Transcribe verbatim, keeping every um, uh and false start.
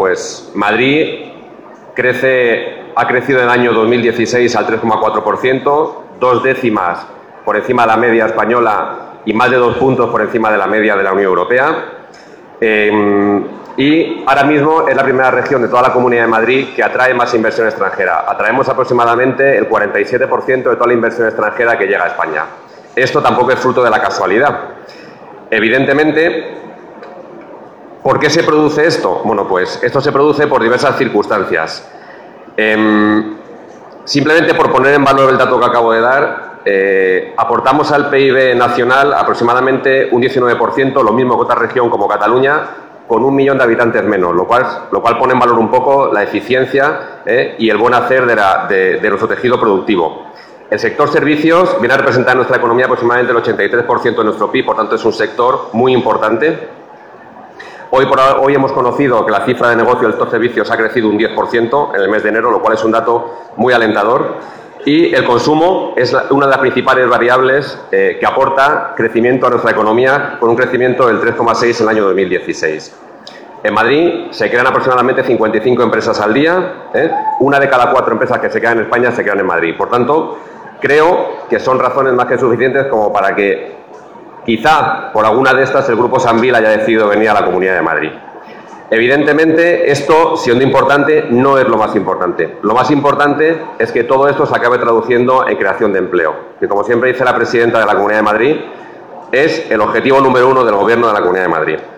pues Madrid crece, ha crecido en el año dos mil dieciséis al tres coma cuatro por ciento, dos décimas por encima de la media española y más de dos puntos por encima de la media de la Unión Europea. Eh, y ahora mismo es la primera región de toda la Comunidad de Madrid que atrae más inversión extranjera. Atraemos aproximadamente el cuarenta y siete por ciento de toda la inversión extranjera que llega a España. Esto tampoco es fruto de la casualidad. Evidentemente, ¿por qué se produce esto? Bueno, pues esto se produce por diversas circunstancias. Eh, simplemente por poner en valor el dato que acabo de dar, eh, aportamos al P I B nacional aproximadamente un diecinueve por ciento, lo mismo que otra región como Cataluña, con un millón de habitantes menos, lo cual, lo cual pone en valor un poco la eficiencia eh, y el buen hacer de, la, de, de nuestro tejido productivo. El sector servicios viene a representar en nuestra economía aproximadamente el ochenta y tres por ciento de nuestro P I B, por tanto es un sector muy importante. Hoy, por hoy hemos conocido que la cifra de negocio del sector servicios ha crecido un diez por ciento en el mes de enero, lo cual es un dato muy alentador. Y el consumo es la, una de las principales variables eh, que aporta crecimiento a nuestra economía, con un crecimiento del tres coma seis por ciento en el año dos mil dieciséis. En Madrid se crean aproximadamente cincuenta y cinco empresas al día. ¿eh? Una de cada cuatro empresas que se crean en España se crean en Madrid. Por tanto, creo que son razones más que suficientes como para que quizá por alguna de estas el Grupo Sambil haya decidido venir a la Comunidad de Madrid. Evidentemente, esto, siendo importante, no es lo más importante. Lo más importante es que todo esto se acabe traduciendo en creación de empleo, que, como siempre dice la presidenta de la Comunidad de Madrid, es el objetivo número uno del Gobierno de la Comunidad de Madrid.